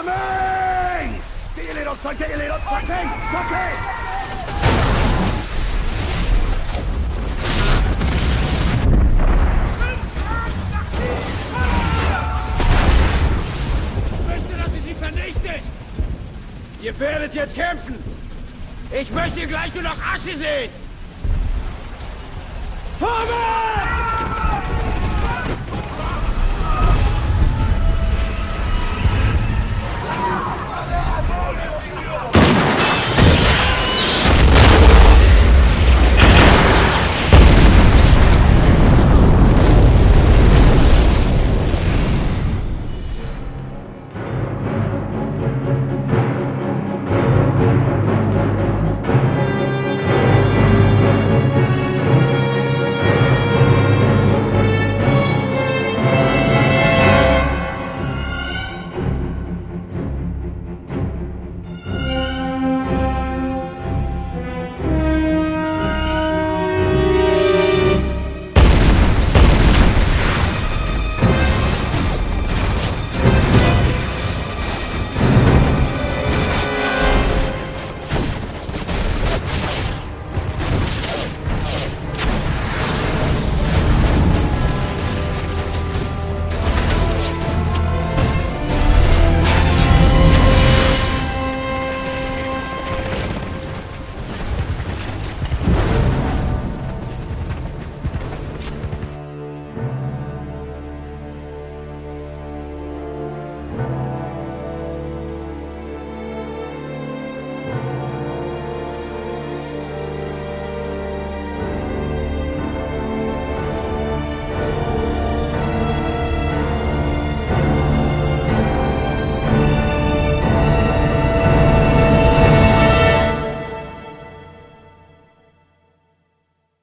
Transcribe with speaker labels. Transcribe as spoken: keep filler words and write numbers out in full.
Speaker 1: Incoming! Get your lid on tight, get your lid on tight, tight!
Speaker 2: Ich möchte, dass ihr sie vernichtet! Ihr werdet jetzt kämpfen! Ich möchte gleich nur noch Asche sehen! Vorwärts!